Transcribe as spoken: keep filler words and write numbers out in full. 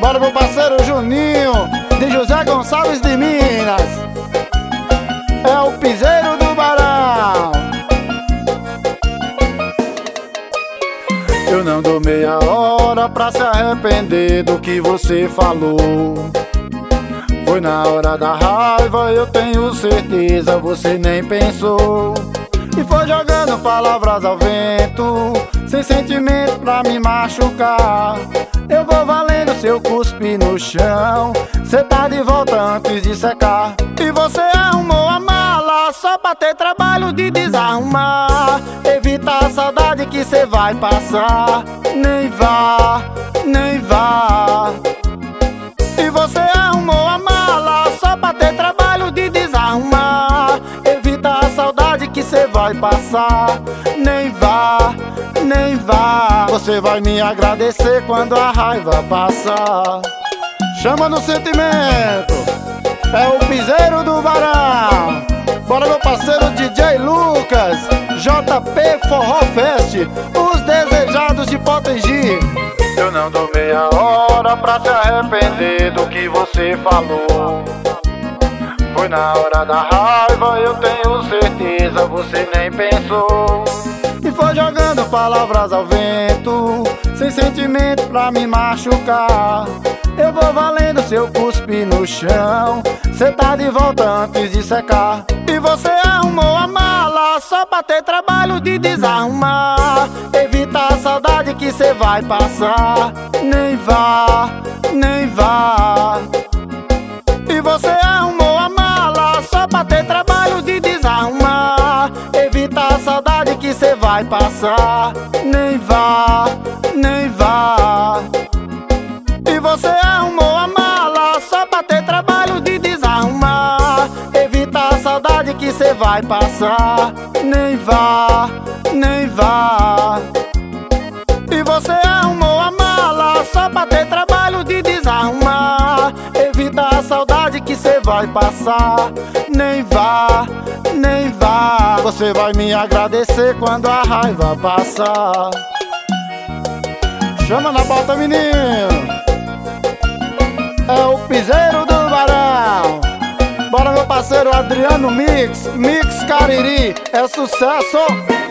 Bora meu parceiro Juninho, de José Gonçalves de Minas. É o piseiro do Barão. Eu não dou meia hora pra se arrepender do que você falou. Foi na hora da raiva, eu tenho certeza, você nem pensou. E foi jogando palavras ao vento, sem sentimento pra me machucar. Eu vou valendo seu cuspe no chão, cê tá de volta antes de secar. E você arrumou a mala só pra ter trabalho de desarrumar. Evita a saudade que cê vai passar. Nem vá, nem vá. E você arrumou a mala só pra ter trabalho de desarrumar. Evita a saudade que cê vai passar. Nem vá, nem vá. Você vai me agradecer quando a raiva passar. Chama no sentimento, é o piseiro do Barão. Bora meu parceiro D J Lucas, J P Forró Fest, os desejados de Potengi. Eu não dou meia hora pra se arrepender do que você falou. Foi na hora da raiva, eu tenho certeza, você nem pensou. E foi jogando palavras ao vento, sem sentimento pra me machucar. Eu vou valendo seu cuspe no chão, cê tá de volta antes de secar. E você arrumou a mala só pra ter trabalho de desarrumar. Evita a saudade que cê vai passar. Nem vá, nem vá. E você arrumou a mala só pra ter trabalho de desarrumar. Evita a saudade que cê vai passar. Nem vá, nem vá. E você arrumou a mala só pra ter trabalho de desarrumar. Evita a saudade que cê vai passar. Nem vá, nem vá. E você arrumou a mala só pra ter trabalho de desarrumar. Evita a saudade que cê vai passar. Nem vá, nem vá. Você vai me agradecer quando a raiva passar. Chama na bota, menino. É o piseiro do Barão. Bora meu parceiro Adriano Mix, Mix Cariri, é sucesso.